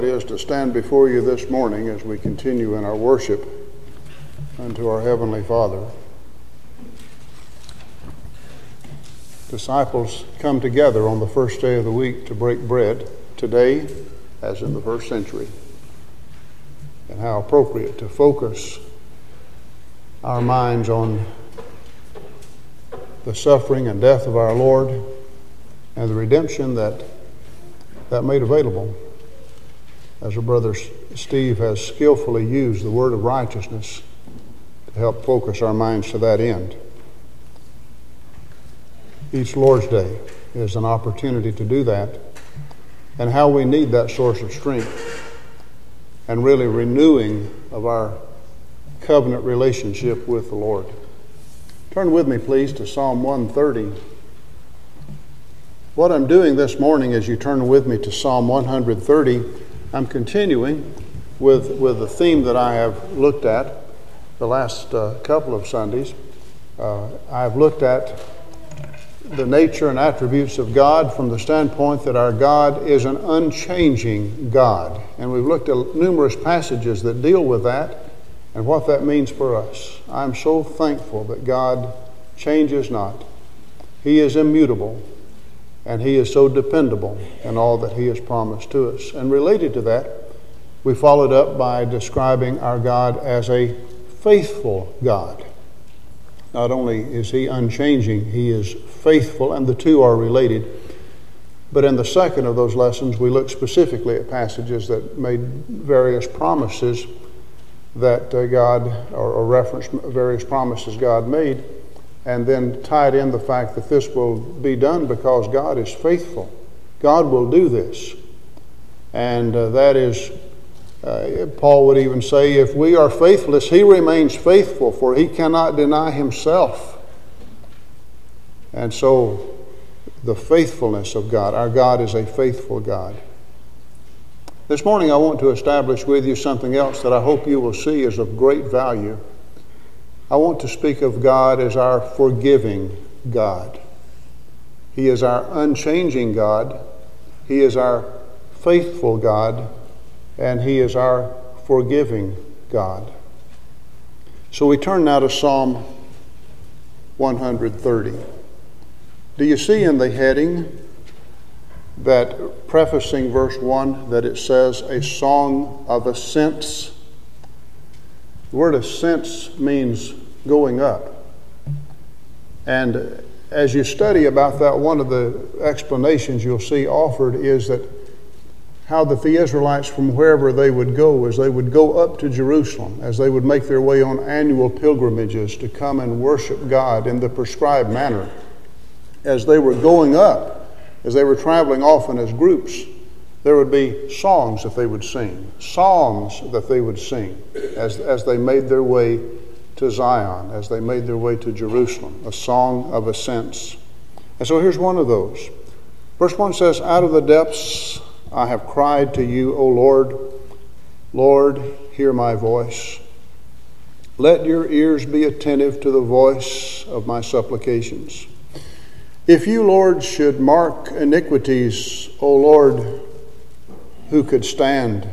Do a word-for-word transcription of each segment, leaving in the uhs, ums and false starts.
It is to stand before you this morning as we continue in our worship unto our Heavenly Father. Disciples come together on the first day of the week to break bread, today as in the first century. And how appropriate to focus our minds on the suffering and death of our Lord and the redemption that that made available. As our brother Steve has skillfully used the word of righteousness to help focus our minds to that end. Each Lord's Day is an opportunity to do that, and how we need that source of strength and really renewing of our covenant relationship with the Lord. Turn with me, please, to Psalm one thirty. What I'm doing this morning as you turn with me to Psalm one thirty, I'm continuing with, with the theme that I have looked at the last uh, couple of Sundays. Uh, I've looked at the nature and attributes of God from the standpoint that our God is an unchanging God. And we've looked at numerous passages that deal with that and what that means for us. I'm so thankful that God changes not. He is immutable. And He is so dependable in all that He has promised to us. And related to that, we followed up by describing our God as a faithful God. Not only is He unchanging, He is faithful, and the two are related. But in the second of those lessons, we looked specifically at passages that made various promises that uh, God, or, or referenced various promises God made, and then tied in the fact that this will be done because God is faithful. God will do this. And uh, that is, uh, Paul would even say, if we are faithless, He remains faithful, for He cannot deny Himself. And so, the faithfulness of God, our God is a faithful God. This morning I want to establish with you something else that I hope you will see is of great value. I want to speak of God as our forgiving God. He is our unchanging God. He is our faithful God. And He is our forgiving God. So we turn now to Psalm one thirty. Do you see in the heading that prefacing verse one that it says a song of ascents? The word ascents means going up. And as you study about that, one of the explanations you'll see offered is that how that the Israelites, from wherever they would go, as they would go up to Jerusalem, as they would make their way on annual pilgrimages to come and worship God in the prescribed manner, as they were going up, as they were traveling often as groups, there would be songs that they would sing, psalms that they would sing as, as they made their way to Zion, as they made their way to Jerusalem, a song of ascents. And so here's one of those. Verse one says, out of the depths I have cried to you, O Lord. Lord, hear my voice. Let your ears be attentive to the voice of my supplications. If you, Lord, should mark iniquities, O Lord, who could stand?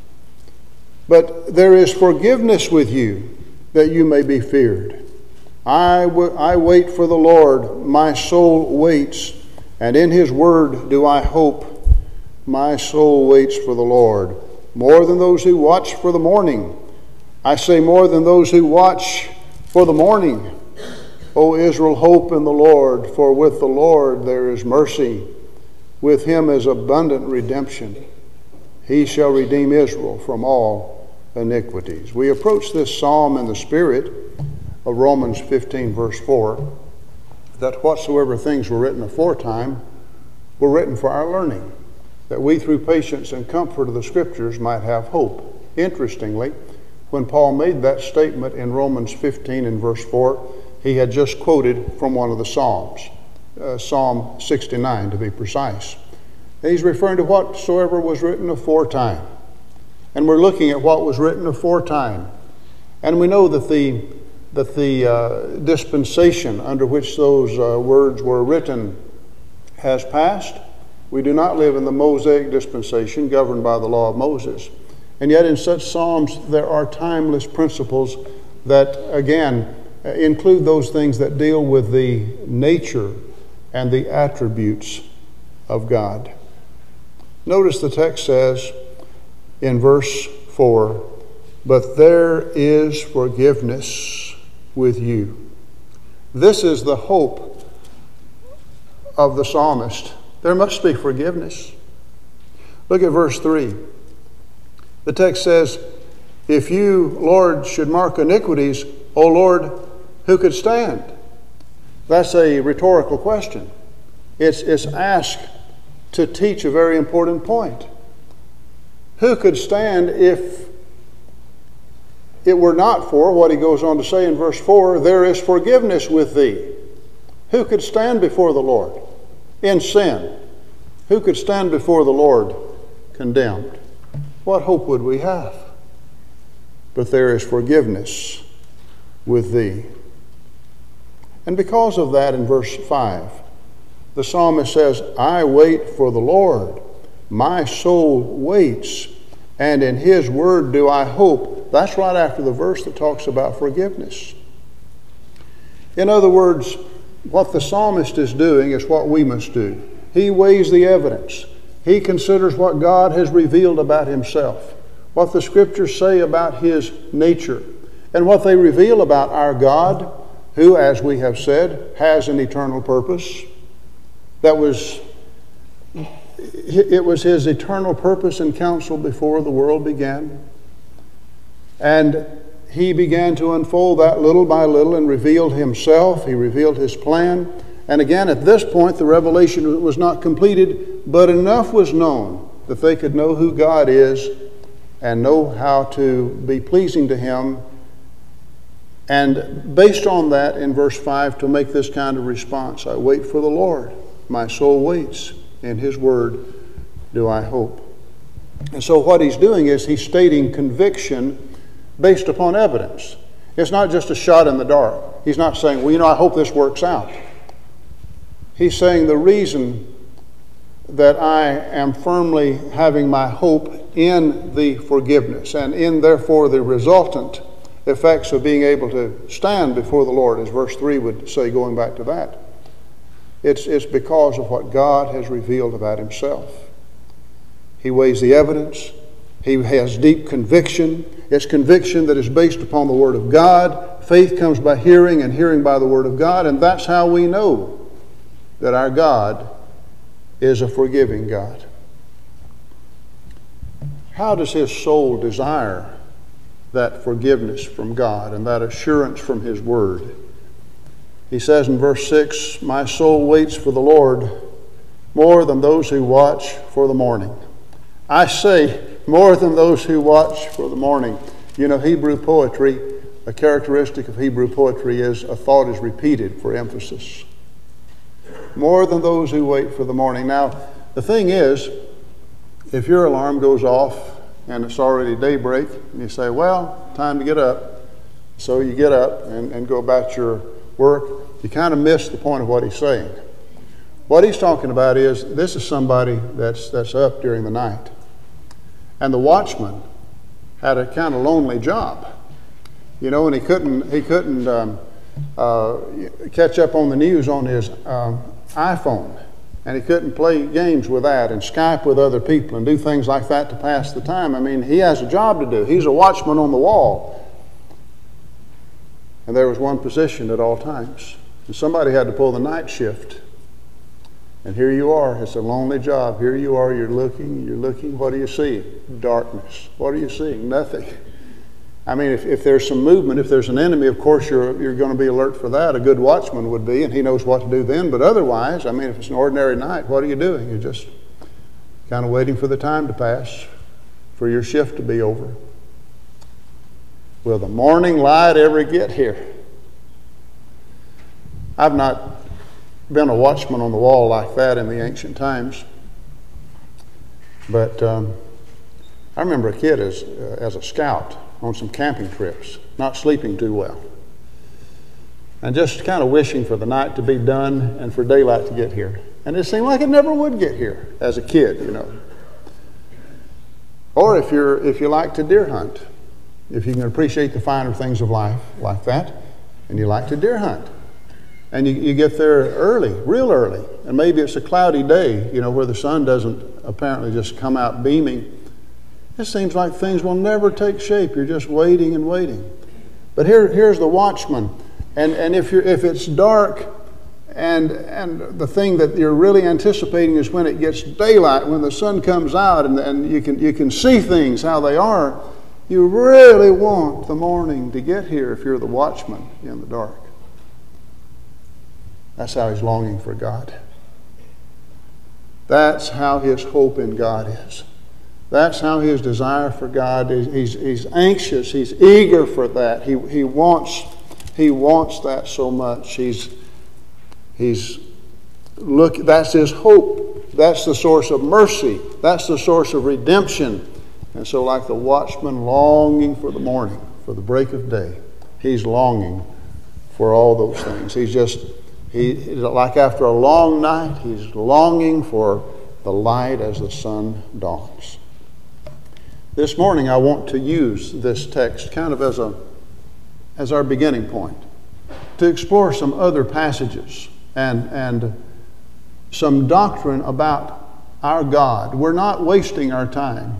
But there is forgiveness with you, that you may be feared. I, w- I wait for the Lord, my soul waits, and in His word do I hope. My soul waits for the Lord, more than those who watch for the morning. I say more than those who watch for the morning. O Israel, hope in the Lord, for with the Lord there is mercy. With Him is abundant redemption. He shall redeem Israel from all iniquities. We approach this psalm in the spirit of Romans fifteen, verse four, that whatsoever things were written aforetime were written for our learning, that we through patience and comfort of the Scriptures might have hope. Interestingly, when Paul made that statement in Romans fifteen and verse four, he had just quoted from one of the Psalms, uh, Psalm sixty-nine to be precise. And he's referring to whatsoever was written aforetime. And we're looking at what was written aforetime. And we know that the, that the uh, dispensation under which those uh, words were written has passed. We do not live in the Mosaic dispensation governed by the law of Moses. And yet in such psalms there are timeless principles that, again, include those things that deal with the nature and the attributes of God. Notice the text says in verse four, "But there is forgiveness with you." This is the hope of the psalmist. There must be forgiveness. Look at verse three. The text says, "If you, Lord, should mark iniquities, O Lord, who could stand?" That's a rhetorical question. It's, it's asked to teach a very important point. Who could stand if it were not for what he goes on to say in verse four, "There is forgiveness with thee"? Who could stand before the Lord in sin? Who could stand before the Lord condemned? What hope would we have? But there is forgiveness with thee. And because of that, in verse five, the psalmist says, "I wait for the Lord. My soul waits, and in his word do I hope." That's right after the verse that talks about forgiveness. In other words, what the psalmist is doing is what we must do. He weighs the evidence. He considers what God has revealed about himself, what the scriptures say about his nature, and what they reveal about our God, who, as we have said, has an eternal purpose. That was, it was his eternal purpose and counsel before the world began. And he began to unfold that little by little and revealed himself. He revealed his plan. And again, at this point, the revelation was not completed, but enough was known that they could know who God is and know how to be pleasing to him. And based on that, in verse five, to make this kind of response, "I wait for the Lord. My soul waits. In his word do I hope." And so what he's doing is he's stating conviction based upon evidence. It's not just a shot in the dark. He's not saying, "Well, you know, I hope this works out." He's saying the reason that I am firmly having my hope in the forgiveness and in, therefore, the resultant effects of being able to stand before the Lord, as verse three would say, going back to that. It's, it's because of what God has revealed about himself. He weighs the evidence. He has deep conviction. It's conviction that is based upon the Word of God. Faith comes by hearing, and hearing by the Word of God, and that's how we know that our God is a forgiving God. How does his soul desire that forgiveness from God and that assurance from his word? He says in verse six, "My soul waits for the Lord more than those who watch for the morning." I say, more than those who watch for the morning. You know, Hebrew poetry, a characteristic of Hebrew poetry is a thought is repeated for emphasis. More than those who wait for the morning. Now, the thing is, if your alarm goes off and it's already daybreak, and you say, "Well, time to get up." So you get up and, and go about your work. You kind of miss the point of what he's saying. What he's talking about is, this is somebody that's, that's up during the night. And the watchman had a kind of lonely job. You know, and he couldn't, he couldn't um, uh, catch up on the news on his um, iPhone. And he couldn't play games with that and Skype with other people and do things like that to pass the time. I mean, he has a job to do. He's a watchman on the wall. And there was one position at all times. And somebody had to pull the night shift. And here you are. It's a lonely job. Here you are. You're looking. You're looking. What do you see? Darkness. What are you seeing? Nothing. I mean, if, if there's some movement, if there's an enemy, of course you're, you're going to be alert for that. A good watchman would be, and he knows what to do then. But otherwise, I mean, if it's an ordinary night, what are you doing? You're just kind of waiting for the time to pass, for your shift to be over. Will the morning light ever get here? I've not been a watchman on the wall like that in the ancient times. But um, I remember a kid as, uh, as a scout on some camping trips, not sleeping too well, and just kind of wishing for the night to be done and for daylight to get here. And it seemed like it never would get here as a kid, you know. Or if you're if you like to deer hunt, if you can appreciate the finer things of life like that, and you like to deer hunt, and you, you get there early, real early, and maybe it's a cloudy day, you know, where the sun doesn't apparently just come out beaming. It seems like things will never take shape. You're just waiting and waiting. But here, here's the watchman, and and if you're if it's dark, and and the thing that you're really anticipating is when it gets daylight, when the sun comes out, and and you can you can see things how they are. You really want the morning to get here if you're the watchman in the dark. That's how he's longing for God. That's how his hope in God is. That's how his desire for God is. He's, he's anxious. He's eager for that. He, he, wants, he wants that so much. He's, he's look. That's his hope. That's the source of mercy. That's the source of redemption. And so like the watchman longing for the morning, for the break of day, he's longing for all those things. He's just, he like after a long night, he's longing for the light as the sun dawns. This morning I want to use this text kind of as a as our beginning point to explore some other passages and and some doctrine about our God. We're not wasting our time.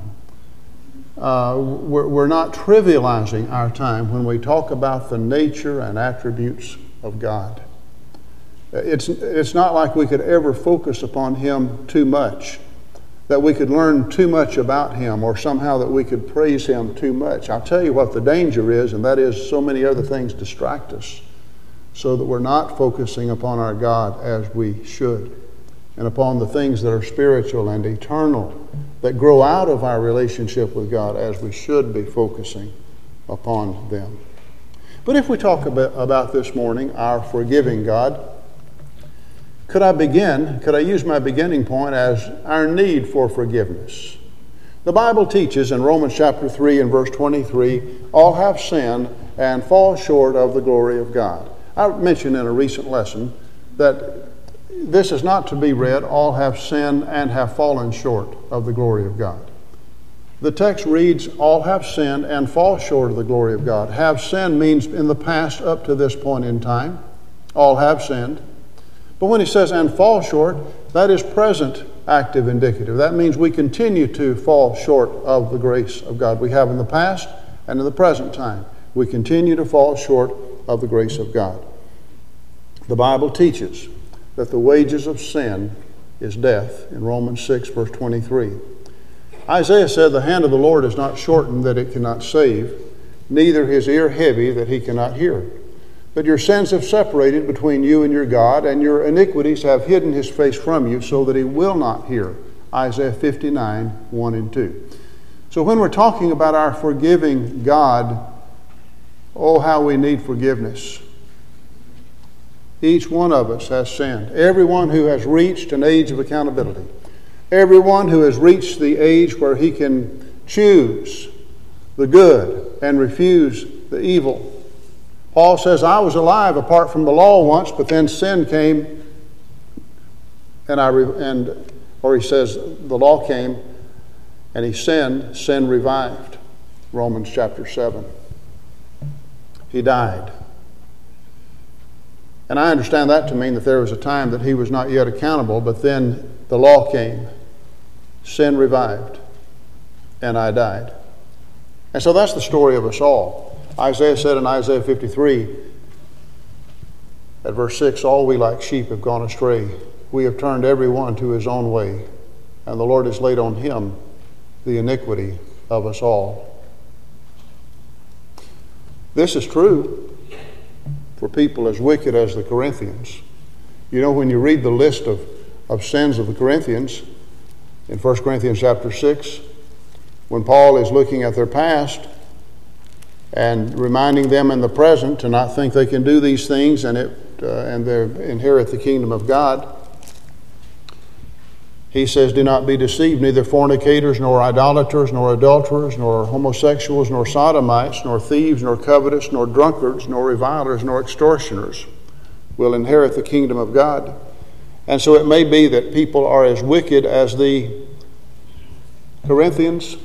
Uh, we're, we're not trivializing our time when we talk about the nature and attributes of God. It's, it's not like we could ever focus upon Him too much, that we could learn too much about Him, or somehow that we could praise Him too much. I'll tell you what the danger is, and that is so many other things distract us so that we're not focusing upon our God as we should, and upon the things that are spiritual and eternal that grow out of our relationship with God as we should be focusing upon them. But if we talk about, about this morning, our forgiving God, could I begin, could I use my beginning point as our need for forgiveness? The Bible teaches in Romans chapter three and verse twenty-three, all have sinned and fall short of the glory of God. I mentioned in a recent lesson that this is not to be read, all have sinned and have fallen short of the glory of God. The text reads, all have sinned and fall short of the glory of God. Have sinned means in the past up to this point in time. All have sinned. But when he says and fall short, that is present active indicative. That means we continue to fall short of the grace of God. We have in the past and in the present time. We continue to fall short of the grace of God. The Bible teaches that the wages of sin is death in Romans six verse twenty-three. Isaiah said, the hand of the Lord is not shortened that it cannot save, neither his ear heavy that he cannot hear. But your sins have separated between you and your God, and your iniquities have hidden his face from you so that he will not hear. Isaiah fifty-nine, one and two. So when we're talking about our forgiving God, oh, how we need forgiveness. Each one of us has sinned. Everyone who has reached an age of accountability. Everyone who has reached the age where he can choose the good and refuse the evil. Paul says, I was alive apart from the law once, but then sin came, and I re- and or he says the law came, and he sinned, sin revived. Romans chapter seven. He died. And I understand that to mean that there was a time that he was not yet accountable, but then the law came, sin revived, and I died. And so that's the story of us all. Isaiah said in Isaiah fifty-three, at verse six, all we like sheep have gone astray. We have turned every one to his own way, and the Lord has laid on him the iniquity of us all. This is true for people as wicked as the Corinthians. You know, when you read the list of, of sins of the Corinthians in First Corinthians chapter six, when Paul is looking at their past and reminding them in the present to not think they can do these things and it uh, and they inherit the kingdom of God, he says, do not be deceived, neither fornicators, nor idolaters, nor adulterers, nor homosexuals, nor sodomites, nor thieves, nor covetous, nor drunkards, nor revilers, nor extortioners will inherit the kingdom of God. And so it may be that people are as wicked as the Corinthians.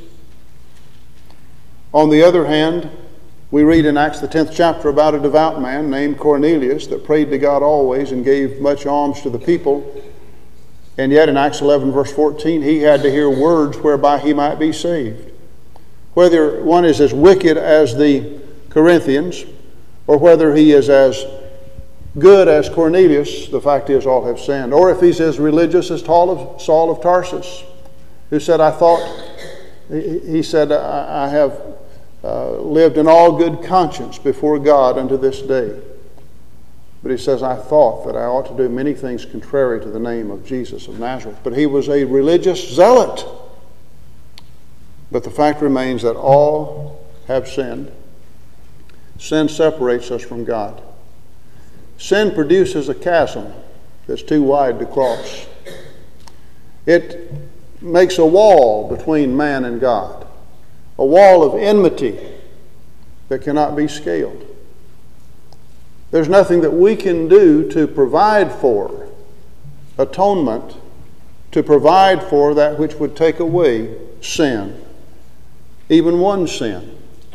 On the other hand, we read in Acts the tenth chapter about a devout man named Cornelius that prayed to God always and gave much alms to the people. And yet in Acts eleven verse fourteen, he had to hear words whereby he might be saved. Whether one is as wicked as the Corinthians or whether he is as good as Cornelius, the fact is all have sinned. Or if he's as religious as Saul of Tarsus, who said, I thought, he said, I have uh, lived in all good conscience before God unto this day. But he says, I thought that I ought to do many things contrary to the name of Jesus of Nazareth. But he was a religious zealot. But the fact remains that all have sinned. Sin separates us from God. Sin produces a chasm that's too wide to cross. It makes a wall between man and God, a wall of enmity that cannot be scaled. There's nothing that we can do to provide for atonement, to provide for that which would take away sin, even one sin.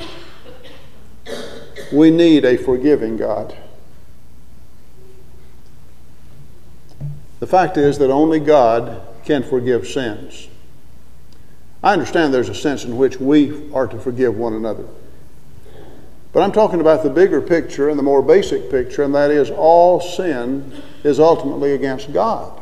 We need a forgiving God. The fact is that only God can forgive sins. I understand there's a sense in which we are to forgive one another. But I'm talking about the bigger picture and the more basic picture, and that is all sin is ultimately against God.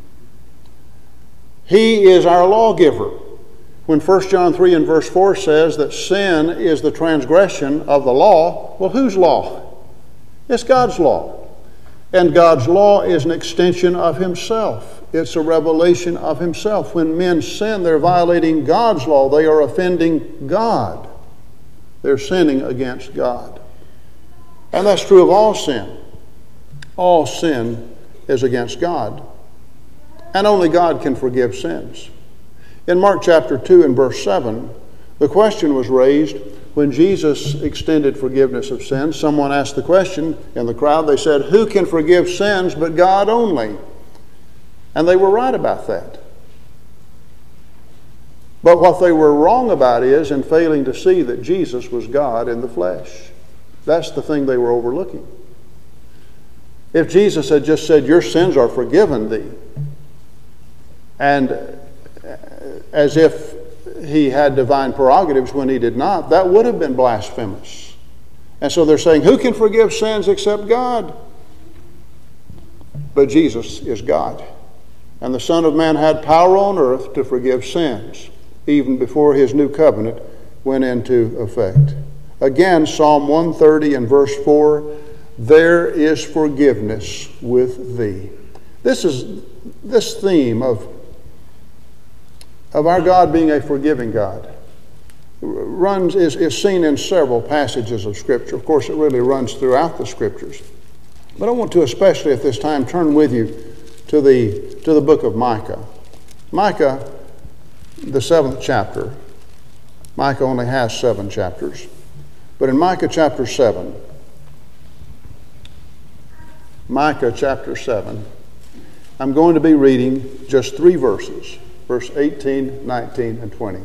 He is our lawgiver. When First John three and verse four says that sin is the transgression of the law, well, whose law? It's God's law. And God's law is an extension of Himself. It's a revelation of Himself. When men sin, they're violating God's law. They are offending God. They're sinning against God. And that's true of all sin. All sin is against God. And only God can forgive sins. In Mark chapter two and verse seven, the question was raised when Jesus extended forgiveness of sins. Someone asked the question in the crowd. They said, who can forgive sins but God only? And they were right about that. But what they were wrong about is in failing to see that Jesus was God in the flesh. That's the thing they were overlooking. If Jesus had just said, your sins are forgiven thee, and as if He had divine prerogatives when He did not, that would have been blasphemous. And so they're saying, who can forgive sins except God? But Jesus is God. And the Son of Man had power on earth to forgive sins, even before His new covenant went into effect. Again, Psalm one thirty and verse four, there is forgiveness with thee. This is this theme of, of our God being a forgiving God runs is, is seen in several passages of Scripture. Of course, it really runs throughout the Scriptures. But I want to especially at this time turn with you to the, to the book of Micah. Micah, the seventh chapter. Micah only has seven chapters. But in Micah chapter seven, Micah chapter seven, I'm going to be reading just three verses, verse eighteen, nineteen, and twenty.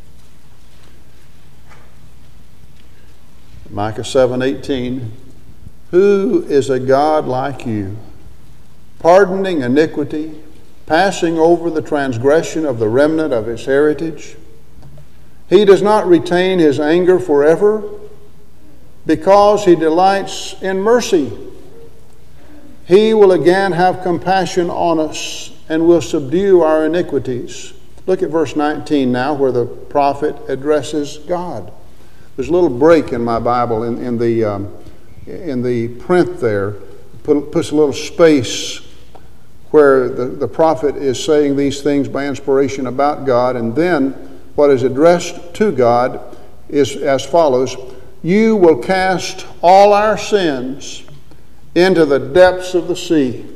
Micah seven eighteen, who is a God like you, pardoning iniquity, passing over the transgression of the remnant of his heritage? He does not retain his anger forever, because he delights in mercy. He will again have compassion on us and will subdue our iniquities. Look at verse nineteen now, where the prophet addresses God. There's a little break in my Bible in, in the um, in the print there. Put, puts a little space where the, the prophet is saying these things by inspiration about God, and then what is addressed to God is as follows: you will cast all our sins into the depths of the sea.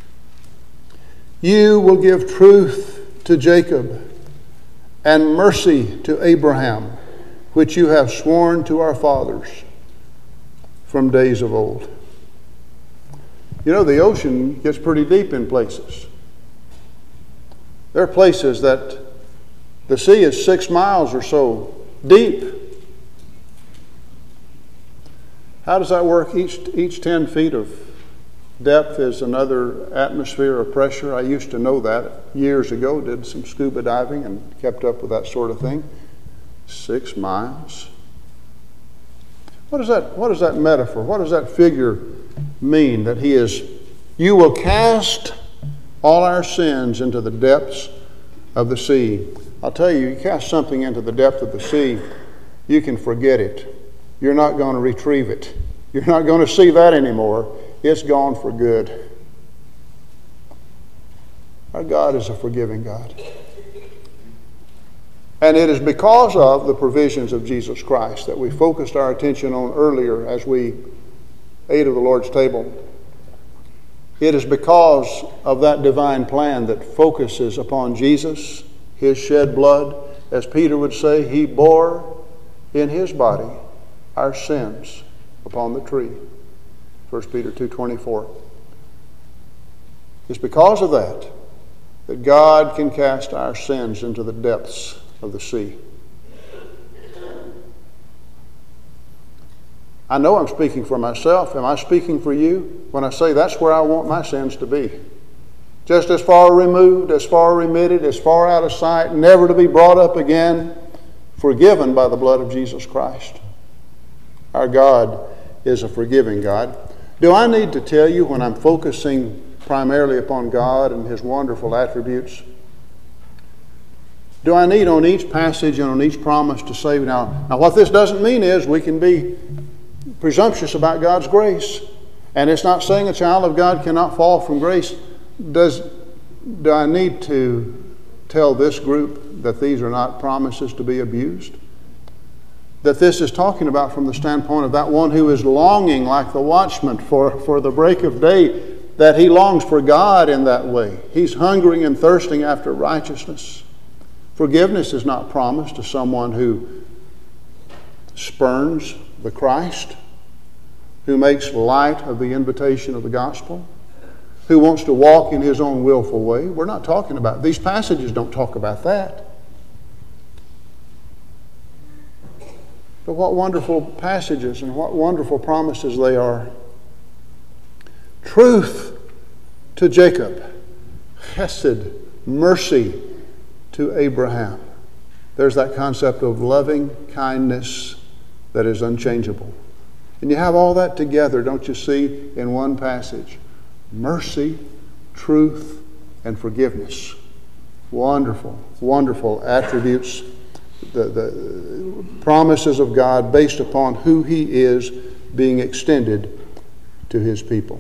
You will give truth to Jacob and mercy to Abraham, which you have sworn to our fathers from days of old. You know, the ocean gets pretty deep in places. There are places that the sea is six miles or so deep. How does that work? Each, each ten feet of depth is another atmosphere of pressure. I used to know that years ago, did some scuba diving and kept up with that sort of thing. Six miles. What is that, what is that metaphor? What does that figure mean? That he is, you will cast all our sins into the depths of the sea. I'll tell you, you cast something into the depth of the sea, you can forget it. You're not going to retrieve it. You're not going to see that anymore. It's gone for good. Our God is a forgiving God. And it is because of the provisions of Jesus Christ that we focused our attention on earlier as we ate of the Lord's table. It is because of that divine plan that focuses upon Jesus, His shed blood. As Peter would say, He bore in His body our sins upon the tree. First Peter two twenty-four. It's because of that that God can cast our sins into the depths of the sea. I know I'm speaking for myself. Am I speaking for you when I say that's where I want my sins to be? Just as far removed, as far remitted, as far out of sight, never to be brought up again, forgiven by the blood of Jesus Christ. Our God is a forgiving God. Do I need to tell you, when I'm focusing primarily upon God and His wonderful attributes, do I need on each passage and on each promise to say, now, now what this doesn't mean is we can be presumptuous about God's grace. And it's not saying a child of God cannot fall from grace. Does, do I need to tell this group that these are not promises to be abused? That this is talking about from the standpoint of that one who is longing like the watchman for, for the break of day, that he longs for God in that way. He's hungering and thirsting after righteousness. Forgiveness is not promised to someone who spurns the Christ, who makes light of the invitation of the gospel, who wants to walk in his own willful way. We're not talking about, these passages don't talk about that. But what wonderful passages and what wonderful promises they are. Truth to Jacob, chesed, mercy to Abraham. There's that concept of loving kindness that is unchangeable. And you have all that together, don't you see, in one passage. Mercy, truth, and forgiveness. Wonderful, wonderful attributes, the, the promises of God based upon who He is being extended to His people.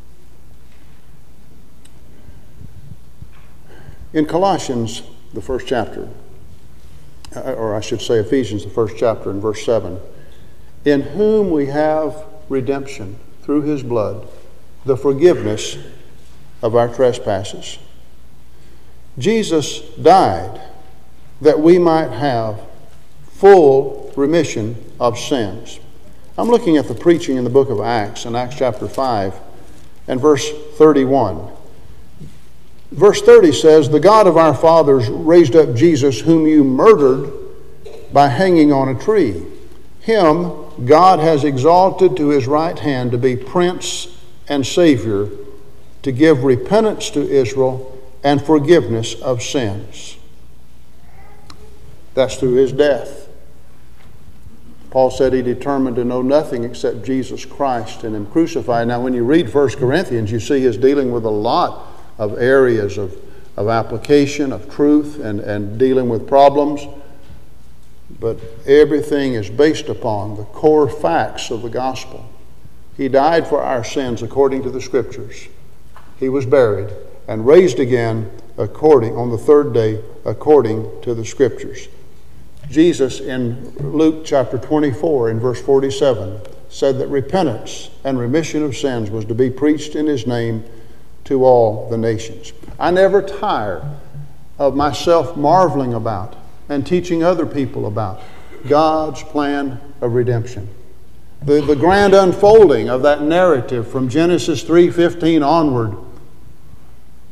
In Colossians, the first chapter, or I should say Ephesians, the first chapter, in verse seven, in whom we have redemption through His blood, the forgiveness of our trespasses. Jesus died that we might have full remission of sins. I'm looking at the preaching in the book of Acts, in Acts chapter five, and verse thirty-one. Verse thirty says, the God of our fathers raised up Jesus, whom you murdered by hanging on a tree. Him God has exalted to His right hand to be Prince and Savior, to give repentance to Israel and forgiveness of sins. That's through His death. Paul said he determined to know nothing except Jesus Christ and Him crucified. Now when you read First Corinthians, you see he's dealing with a lot of areas of, of application, of truth, and, and dealing with problems. But everything is based upon the core facts of the gospel. He died for our sins according to the Scriptures. He was buried and raised again according on the third day according to the Scriptures. Jesus in Luke chapter twenty-four in verse forty-seven said that repentance and remission of sins was to be preached in His name to all the nations. I never tire of myself marveling about and teaching other people about God's plan of redemption. The, the grand unfolding of that narrative from Genesis three fifteen onward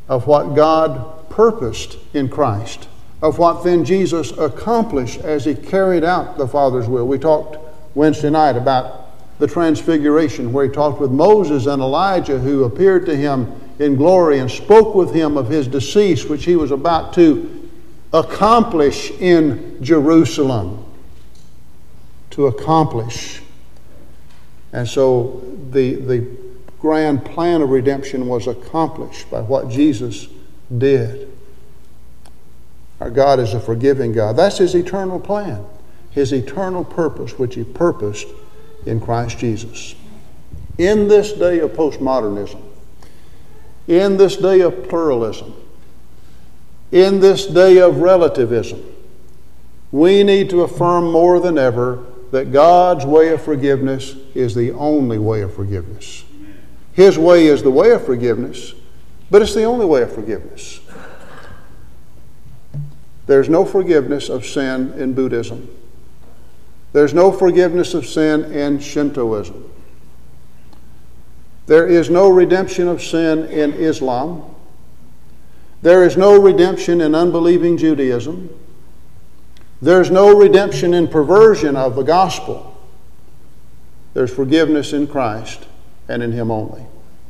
of what God purposed in Christ, of what then Jesus accomplished as he carried out the Father's will. We talked Wednesday night about the transfiguration, where he talked with Moses and Elijah, who appeared to him in glory and spoke with him of his decease, which he was about to accomplish in Jerusalem. To accomplish. And so the, the grand plan of redemption was accomplished by what Jesus did. Our God is a forgiving God. That's his eternal plan, his eternal purpose, which he purposed in Christ Jesus. In this day of postmodernism, in this day of pluralism, in this day of relativism, we need to affirm more than ever that God's way of forgiveness is the only way of forgiveness. His way is the way of forgiveness, but it's the only way of forgiveness. There's no forgiveness of sin in Buddhism. There's no forgiveness of sin in Shintoism. There is no redemption of sin in Islam. There is no redemption in unbelieving Judaism. There's no redemption in perversion of the gospel. There's forgiveness in Christ and in him only.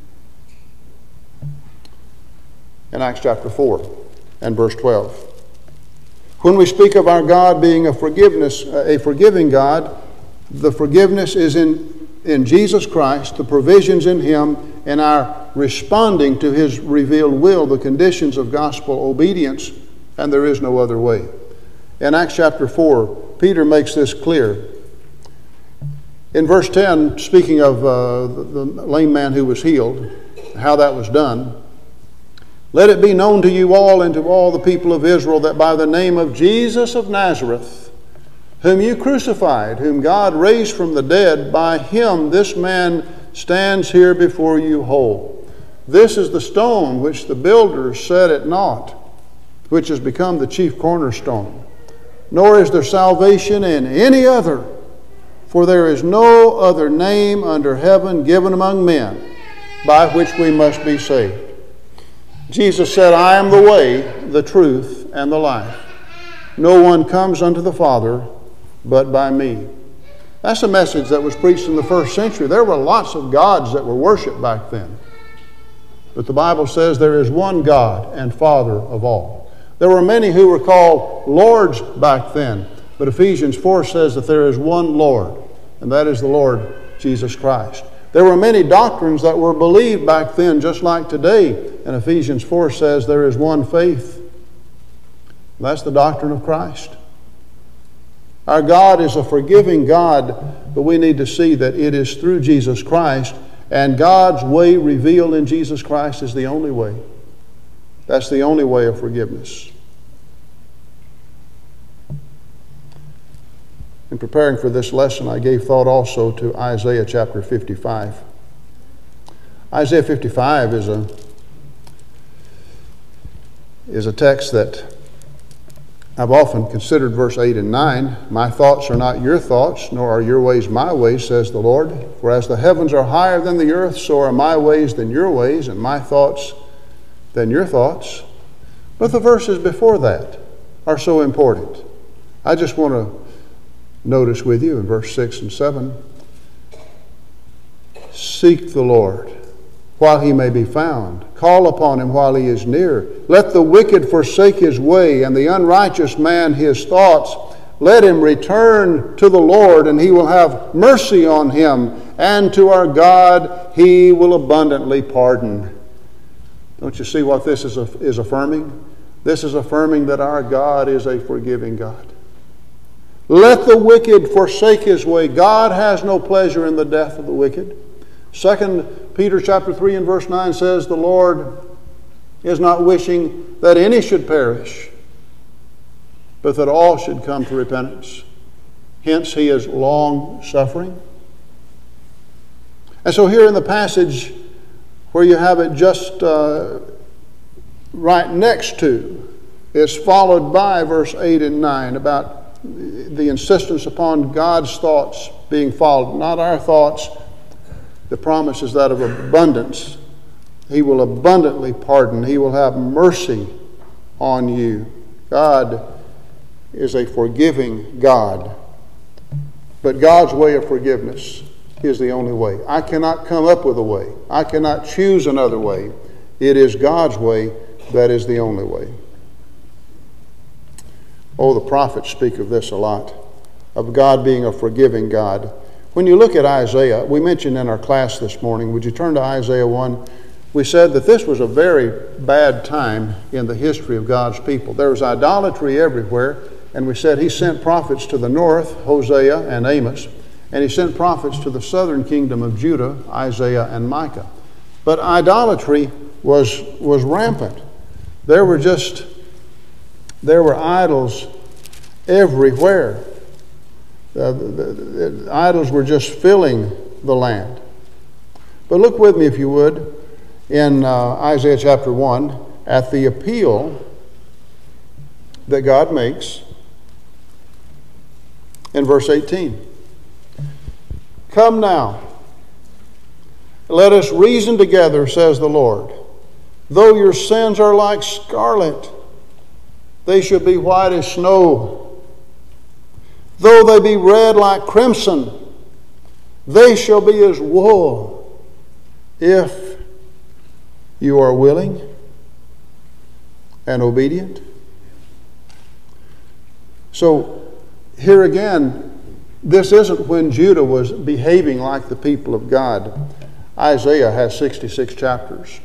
In Acts chapter four and verse twelve. When we speak of our God being a forgiveness, a forgiving God, the forgiveness is in, in Jesus Christ, the provisions in him, and our responding to his revealed will, the conditions of gospel obedience, and there is no other way. In Acts chapter four, Peter makes this clear. In verse ten, speaking of uh, the, the lame man who was healed, how that was done, let it be known to you all and to all the people of Israel that by the name of Jesus of Nazareth, whom you crucified, whom God raised from the dead, by him this man stands here before you whole. This is the stone which the builders set at naught, which has become the chief cornerstone. Nor is there salvation in any other, for there is no other name under heaven given among men by which we must be saved. Jesus said, I am the way, the truth, and the life. No one comes unto the Father but by me. That's a message that was preached in the first century. There were lots of gods that were worshipped back then. But the Bible says there is one God and Father of all. There were many who were called lords back then. But Ephesians four says that there is one Lord, and that is the Lord Jesus Christ. There were many doctrines that were believed back then, just like today. And Ephesians four says there is one faith. That's the doctrine of Christ. Our God is a forgiving God, but we need to see that it is through Jesus Christ, and God's way revealed in Jesus Christ is the only way. That's the only way of forgiveness. In preparing for this lesson, I gave thought also to Isaiah chapter fifty-five. Isaiah fifty-five is a, is a text that I've often considered verse eight and nine. My thoughts are not your thoughts, nor are your ways my ways, says the Lord. For as the heavens are higher than the earth, so are my ways than your ways, and my thoughts than your thoughts. But the verses before that are so important. I just want to notice with you in verse six and seven, seek the Lord while he may be found. Call upon him while he is near. Let the wicked forsake his way, and the unrighteous man his thoughts. Let him return to the Lord, and he will have mercy on him, and to our God he will abundantly pardon. Don't you see what this is, is affirming? This is affirming that our God is a forgiving God. Let the wicked forsake his way. God has no pleasure in the death of the wicked. Second Peter chapter three and verse nine says, the Lord is not wishing that any should perish, but that all should come to repentance. Hence he is long-suffering. And so here in the passage where you have it just uh, right next to, it's followed by verse eight and nine about the insistence upon God's thoughts being followed, not our thoughts. The promise is that of abundance He will abundantly pardon. He will have mercy on you. God is a forgiving God. But God's way of forgiveness is the only way. I cannot come up with a way. I cannot choose another way. It is God's way that is the only way. Oh, the prophets speak of this a lot, of God being a forgiving God. When you look at Isaiah, we mentioned in our class this morning, would you turn to Isaiah one? We said that this was a very bad time in the history of God's people. There was idolatry everywhere, and we said he sent prophets to the north, Hosea and Amos, and he sent prophets to the southern kingdom of Judah, Isaiah and Micah. But idolatry was, was rampant. There were just, there were idols everywhere. Uh, the, the, the idols were just filling the land. But look with me, if you would, in uh, Isaiah chapter one, at the appeal that God makes in verse eighteen. Come now, let us reason together, says the Lord. Though your sins are like scarlet, they shall be white as snow. Though they be red like crimson, they shall be as wool. If you are willing and obedient. So here again, this isn't when Judah was behaving like the people of God. Isaiah has sixty-six chapters.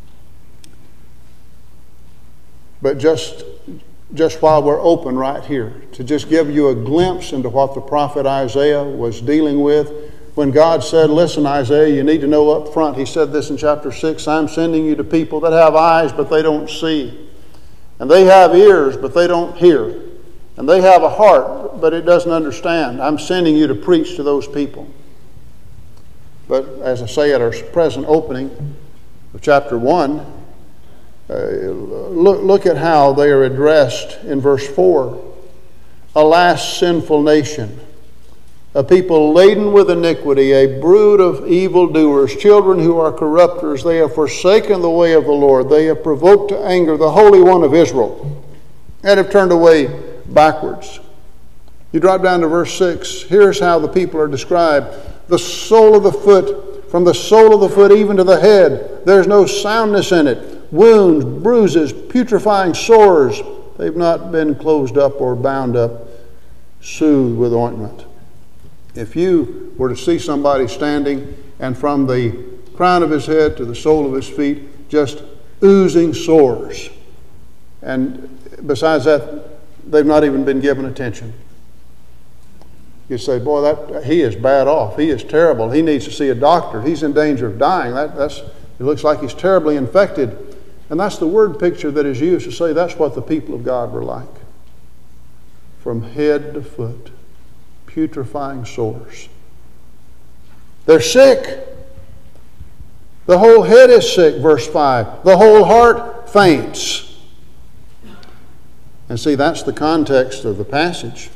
But just, just while we're open right here, to just give you a glimpse into what the prophet Isaiah was dealing with, when God said, listen, Isaiah, you need to know up front. He said this in chapter six, I'm sending you to people that have eyes, but they don't see. And they have ears, but they don't hear. And they have a heart, but it doesn't understand. I'm sending you to preach to those people. But as I say at our present opening of chapter one, uh, look, look at how they are addressed in verse four. Alas, sinful nation, a people laden with iniquity, a brood of evildoers, children who are corrupters. They have forsaken the way of the Lord. They have provoked to anger the Holy One of Israel and have turned away backwards. You drop down to verse six. Here's how the people are described. The sole of the foot, from the sole of the foot even to the head, there's no soundness in it. Wounds, bruises, putrefying sores. They've not been closed up or bound up, soothed with ointment. If you were to see somebody standing and from the crown of his head to the sole of his feet, just oozing sores, and besides that, they've not even been given attention, you say, boy, that he is bad off. He is terrible. He needs to see a doctor. He's in danger of dying. That, that's, it looks like he's terribly infected. And that's the word picture that is used to say that's what the people of God were like. From head to foot, putrefying sores. They're sick. The whole head is sick, verse five. The whole heart faints. And see, that's the context of the passage,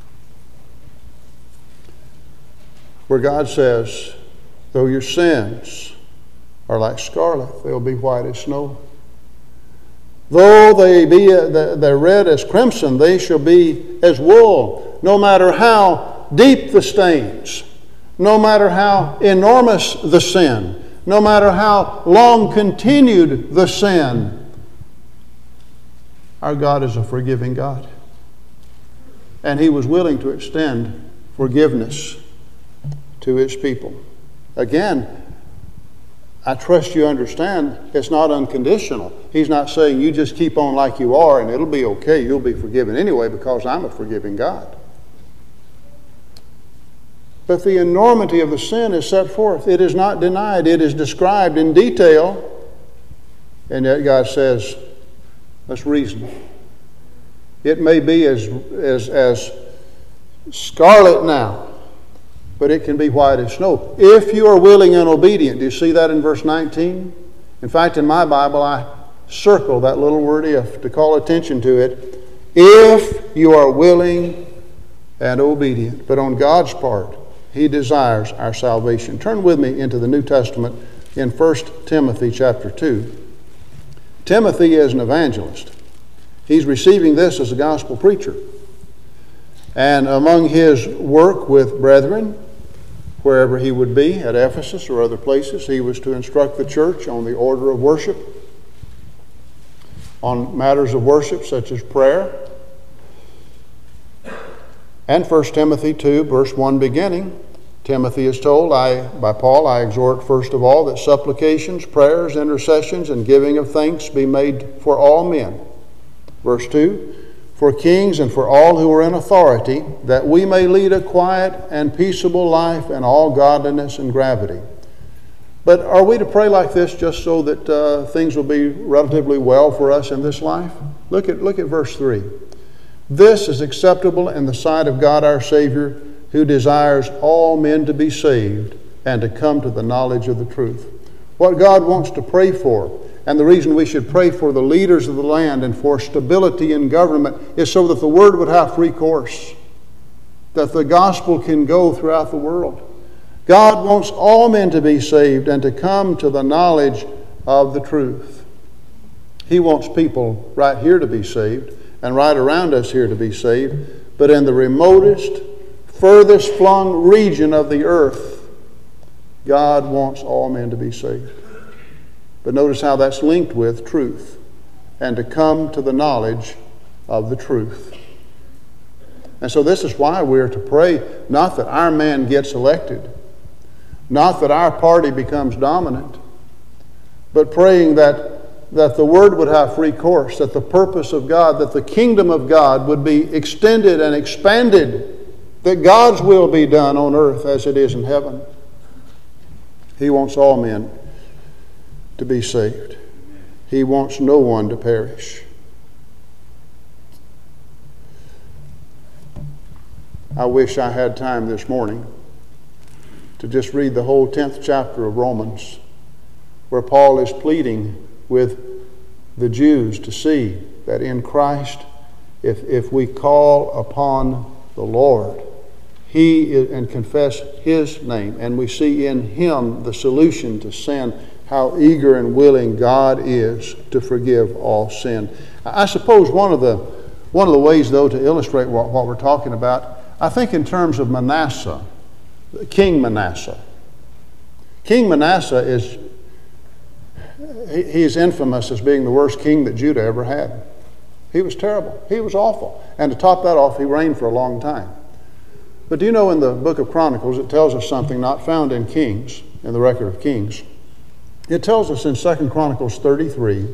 where God says, though your sins are like scarlet, they'll be white as snow. Though they be they're red as crimson, they shall be as wool. No matter how deep the stains, no matter how enormous the sin, no matter how long continued the sin, our God is a forgiving God. And He was willing to extend forgiveness to His people. Again, I trust you understand it's not unconditional. He's not saying you just keep on like you are and it'll be okay. You'll be forgiven anyway because I'm a forgiving God. But the enormity of the sin is set forth. It is not denied. It is described in detail. And yet God says, let's reason. It may be as, as, as scarlet now, but it can be white as snow. If you are willing and obedient. Do you see that in verse nineteen? In fact, in my Bible, I circle that little word if to call attention to it. If you are willing and obedient. But on God's part, He desires our salvation. Turn with me into the New Testament in First Timothy chapter two. Timothy is an evangelist. He's receiving this as a gospel preacher. And among his work with brethren, wherever he would be, at Ephesus or other places, he was to instruct the church on the order of worship, on matters of worship such as prayer. And First Timothy two, verse one beginning, Timothy is told, I, by Paul, I exhort first of all that supplications, prayers, intercessions, and giving of thanks be made for all men. Verse two, for kings and for all who are in authority, that we may lead a quiet and peaceable life in all godliness and gravity. But are we to pray like this just so that uh, things will be relatively well for us in this life? Look at, look at verse three. This is acceptable in the sight of God our Savior, who desires all men to be saved and to come to the knowledge of the truth. What God wants to pray for, and the reason we should pray for the leaders of the land and for stability in government, is so that the Word would have free course, that the gospel can go throughout the world. God wants all men to be saved and to come to the knowledge of the truth. He wants people right here to be saved and right around us here to be saved, but in the remotest, furthest flung region of the earth, God wants all men to be saved. But notice how that's linked with truth, and to come to the knowledge of the truth. And so this is why we're to pray, not that our man gets elected, not that our party becomes dominant, but praying that, that the Word would have free course, that the purpose of God, that the kingdom of God would be extended and expanded, that God's will be done on earth as it is in heaven. He wants all men to be saved. He wants no one to perish. I wish I had time this morning to just read the whole tenth chapter of Romans, where Paul is pleading with the Jews to see that in Christ, if, if we call upon the Lord, He is, and confess His name, and we see in Him the solution to sin, how eager and willing God is to forgive all sin. I suppose one of the one of the ways, though, to illustrate what, what we're talking about, I think in terms of Manasseh, King Manasseh. King Manasseh is, he, he is infamous as being the worst king that Judah ever had. He was terrible. He was awful. And to top that off, he reigned for a long time. But do you know in the book of Chronicles, it tells us something not found in Kings, in the record of Kings. It tells us in Second Chronicles thirty-three,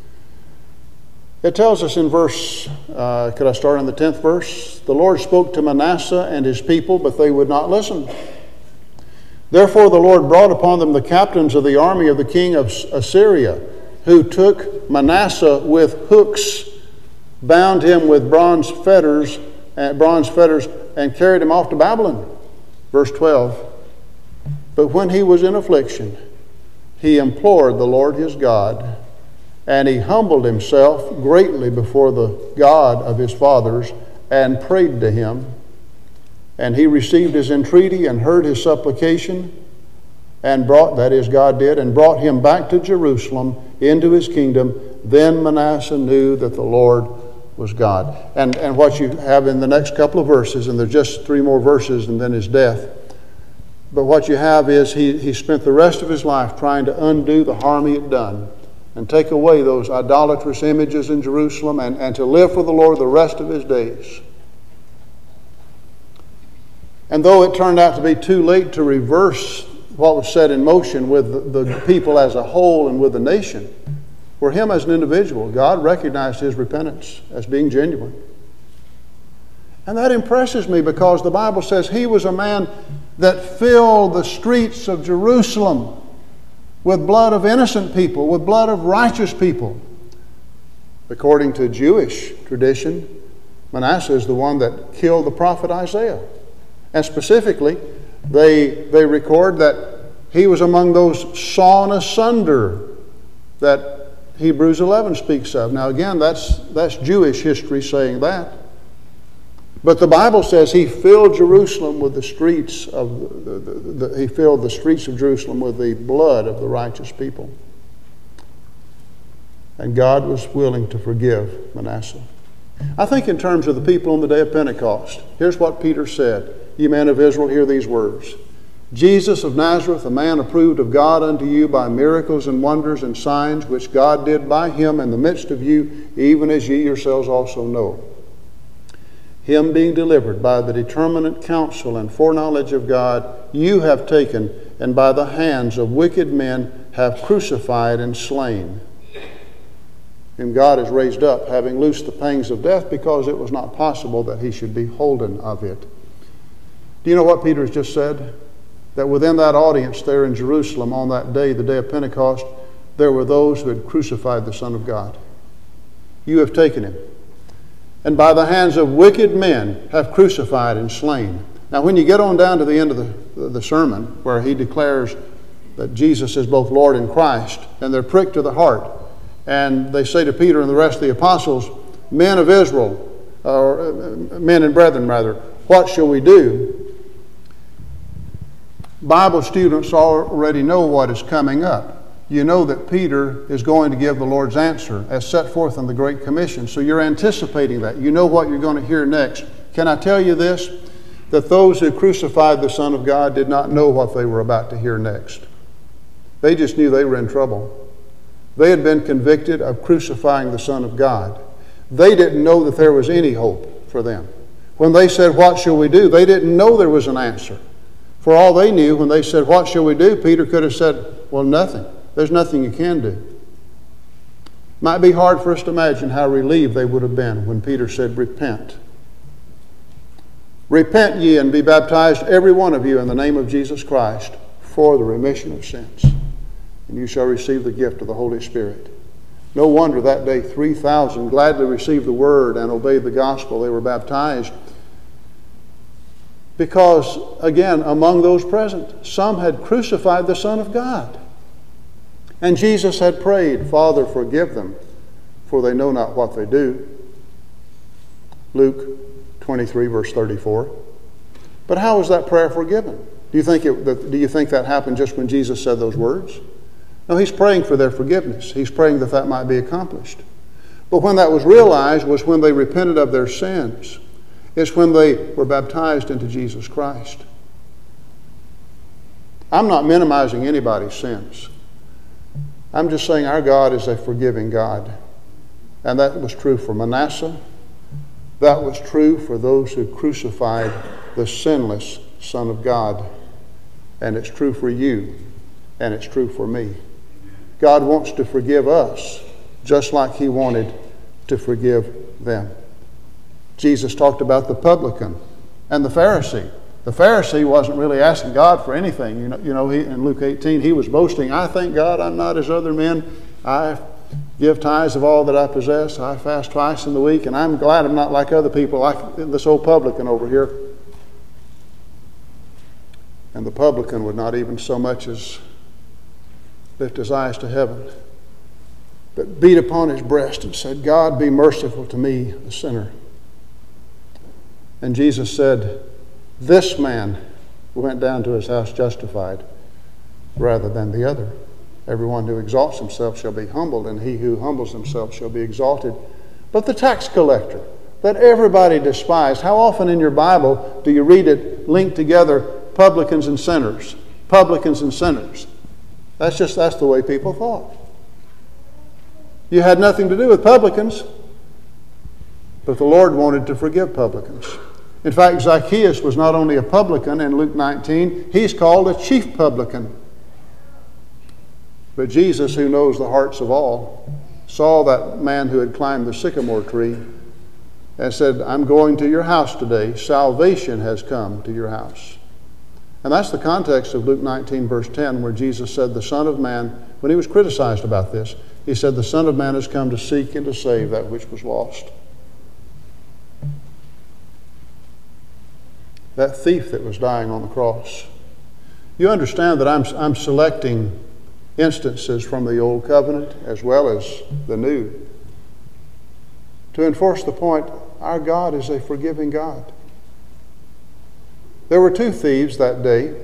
it tells us in verse, uh, could I start in the tenth verse? The Lord spoke to Manasseh and his people, but they would not listen. Therefore the Lord brought upon them the captains of the army of the king of Assyria, who took Manasseh with hooks, bound him with bronze fetters, uh, bronze fetters, and carried him off to Babylon. Verse twelve, but when he was in affliction, he implored the Lord his God, and he humbled himself greatly before the God of his fathers, and prayed to him. And he received his entreaty and heard his supplication, and brought, that is, God did, and brought him back to Jerusalem into his kingdom. Then Manasseh knew that the Lord was God. And, and what you have in the next couple of verses, and there's just three more verses and then his death, but what you have is he, he spent the rest of his life trying to undo the harm he had done and take away those idolatrous images in Jerusalem, and, and to live for the Lord the rest of his days. And though it turned out to be too late to reverse what was set in motion with the, the people as a whole and with the nation, for him as an individual, God recognized his repentance as being genuine. And that impresses me, because the Bible says he was a man that filled the streets of Jerusalem with blood of innocent people, with blood of righteous people. According to Jewish tradition, Manasseh is the one that killed the prophet Isaiah. And specifically, they, they record that he was among those sawn asunder that Hebrews eleven speaks of. Now again, that's, that's Jewish history saying that. But the Bible says he filled Jerusalem with the streets of, the, the, the, he filled the streets of Jerusalem with the blood of the righteous people. And God was willing to forgive Manasseh. I think in terms of the people on the day of Pentecost, here's what Peter said. Ye men of Israel, hear these words. Jesus of Nazareth, a man approved of God unto you by miracles and wonders and signs, which God did by him in the midst of you, even as ye yourselves also know. Him being delivered by the determinate counsel and foreknowledge of God, you have taken, and by the hands of wicked men have crucified and slain. Whom God has raised up, having loosed the pangs of death, because it was not possible that he should be holden of it. Do you know what Peter has just said? That within that audience there in Jerusalem on that day, the day of Pentecost, there were those who had crucified the Son of God. You have taken him, and by the hands of wicked men have crucified and slain. Now when you get on down to the end of the, the sermon, where he declares that Jesus is both Lord and Christ, and they're pricked to the heart, and they say to Peter and the rest of the apostles, men of Israel, or men and brethren rather, what shall we do? Bible students already know what is coming up. You know that Peter is going to give the Lord's answer as set forth in the Great Commission. So you're anticipating that. You know what you're going to hear next. Can I tell you this? That those who crucified the Son of God did not know what they were about to hear next. They just knew they were in trouble. They had been convicted of crucifying the Son of God. They didn't know that there was any hope for them. When they said, what shall we do? They didn't know there was an answer. For all they knew, when they said, what shall we do? Peter could have said, well, nothing. There's nothing you can do. Might be hard for us to imagine how relieved they would have been when Peter said, repent. Repent ye and be baptized, every one of you, in the name of Jesus Christ, for the remission of sins. And you shall receive the gift of the Holy Spirit. No wonder that day three thousand gladly received the word and obeyed the gospel. They were baptized. Because, again, among those present, some had crucified the Son of God. And Jesus had prayed, Father, forgive them, for they know not what they do. Luke twenty-three, verse thirty-four. But how was that prayer forgiven? Do you think it, do you think that happened just when Jesus said those words? No, he's praying for their forgiveness. He's praying that that might be accomplished. But when that was realized was when they repented of their sins. It's when they were baptized into Jesus Christ. I'm not minimizing anybody's sins. I'm just saying our God is a forgiving God. And that was true for Manasseh. That was true for those who crucified the sinless Son of God. And it's true for you. And it's true for me. God wants to forgive us just like he wanted to forgive them. Jesus talked about the publican and the Pharisee. The Pharisee wasn't really asking God for anything. You know, you know he, in Luke eighteen, he was boasting, I thank God I'm not as other men. I give tithes of all that I possess. I fast twice in the week, and I'm glad I'm not like other people, like this old publican over here. And the publican would not even so much as lift his eyes to heaven, but beat upon his breast and said, God, be merciful to me, a sinner. And Jesus said, this man went down to his house justified rather than the other. Everyone who exalts himself shall be humbled, and he who humbles himself shall be exalted. But the tax collector, that everybody despised, how often in your Bible do you read it linked together, publicans and sinners? Publicans and sinners. That's just, that's the way people thought. You had nothing to do with publicans, but the Lord wanted to forgive publicans. In fact, Zacchaeus was not only a publican in Luke nineteen, he's called a chief publican. But Jesus, who knows the hearts of all, saw that man who had climbed the sycamore tree and said, I'm going to your house today. Salvation has come to your house. And that's the context of Luke nineteen, verse ten, where Jesus said, the Son of Man, when he was criticized about this, he said, the Son of Man has come to seek and to save that which was lost. That thief that was dying on the cross. You understand that I'm, I'm selecting instances from the Old Covenant as well as the New to enforce the point, our God is a forgiving God. There were two thieves that day.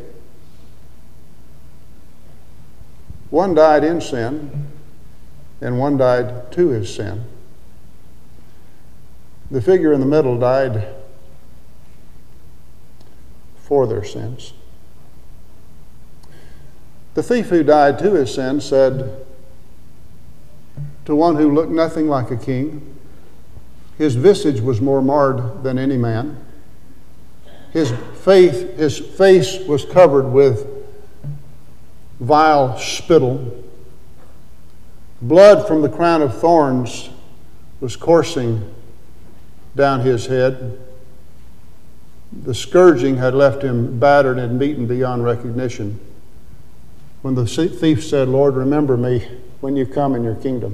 One died in sin, and one died to his sin. The figure in the middle died for their sins. The thief who died to his sin said to one who looked nothing like a king, his visage was more marred than any man. His faith, his face was covered with vile spittle. Blood from the crown of thorns was coursing down his head. The scourging had left him battered and beaten beyond recognition. When the thief said, "Lord, remember me when you come in your kingdom."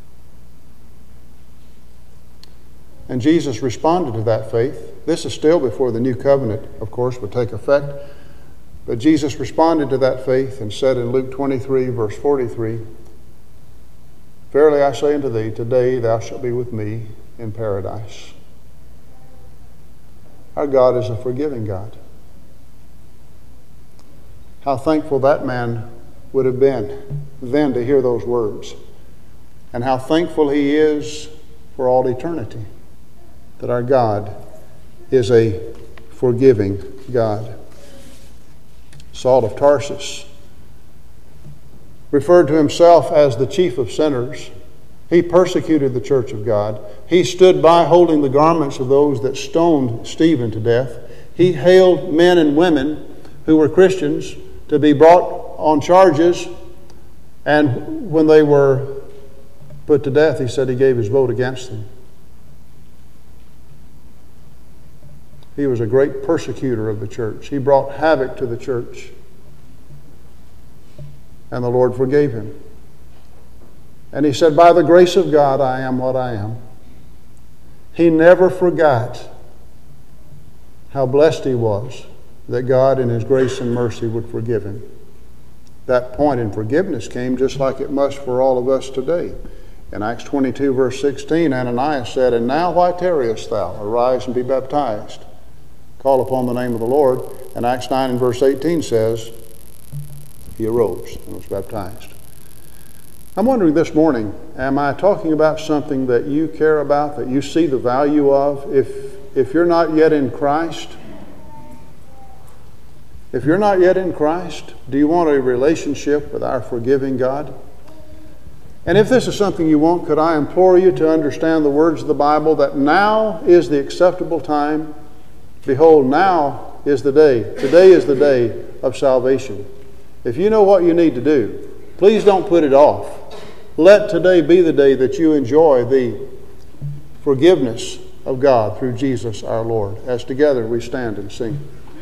And Jesus responded to that faith. This is still before the new covenant, of course, would take effect. But Jesus responded to that faith and said in Luke twenty-three, verse forty-three, "Verily I say unto thee, today thou shalt be with me in paradise." Our God is a forgiving God. How thankful that man would have been then to hear those words. And how thankful he is for all eternity that our God is a forgiving God. Saul of Tarsus referred to himself as the chief of sinners. He persecuted the church of God. He stood by holding the garments of those that stoned Stephen to death. He hailed men and women who were Christians to be brought on charges, and when they were put to death, he said he gave his vote against them. He was a great persecutor of the church. He brought havoc to the church, and the Lord forgave him. And he said, "By the grace of God, I am what I am." He never forgot how blessed he was that God in his grace and mercy would forgive him. That point in forgiveness came just like it must for all of us today. In Acts twenty-two, verse sixteen, Ananias said, "And now why tarriest thou? Arise and be baptized. Call upon the name of the Lord." And Acts nine and verse eighteen says, he arose and was baptized. I'm wondering this morning, am I talking about something that you care about, that you see the value of? If, if you're not yet in Christ, if you're not yet in Christ, do you want a relationship with our forgiving God? And if this is something you want, could I implore you to understand the words of the Bible that now is the acceptable time. Behold, now is the day. Today is the day of salvation. If you know what you need to do, please don't put it off. Let today be the day that you enjoy the forgiveness of God through Jesus our Lord. As together we stand and sing.